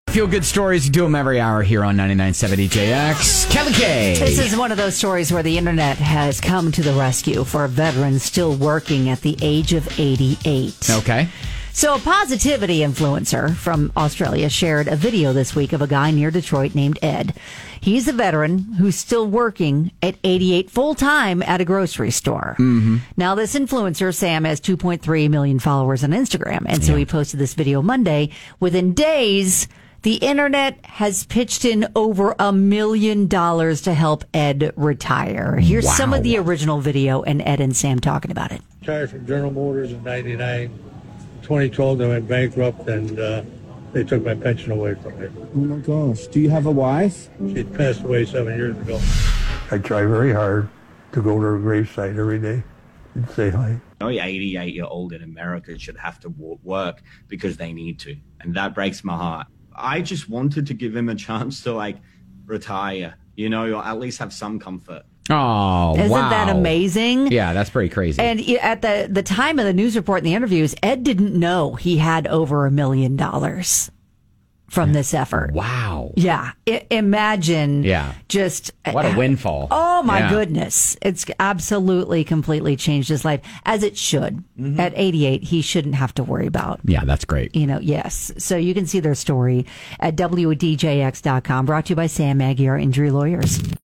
Feel good stories, you do them every hour here on 99.7 DJX. Kelly K. This is one of those stories where the internet has come to the rescue for a veteran still working at the age of 88. Okay. So a positivity influencer from Australia shared a video this week of a guy near Detroit named Ed. He's a veteran who's still working at 88 full-time at a grocery store. Mm-hmm. Now, this influencer, Sam, has 2.3 million followers on Instagram. And so he posted this video Monday. Within days, the internet has pitched in over $1 million to help Ed retire. Here's some of the original video and Ed and Sam talking about it. Retired from General Motors in 99. 2012, they went bankrupt, and they took my pension away from me. Oh, my gosh. Do you have a wife? She passed away 7 years ago. I try very hard to go to her gravesite every day and say hi. No 88-year-old in America should have to work because they need to, and that breaks my heart. I just wanted to give him a chance to, retire, or at least have some comfort. Oh, Isn't wow. that amazing? Yeah, that's pretty crazy. And at the time of the news report and the interviews, Ed didn't know he had over $1 million from this effort. Wow. Yeah. Imagine just... What a windfall. Oh, my goodness. It's absolutely, completely changed his life, as it should. Mm-hmm. At 88, he shouldn't have to worry about. Yeah, that's great. Yes. So you can see their story at WDJX.com, brought to you by Sam Maggie, our injury lawyers.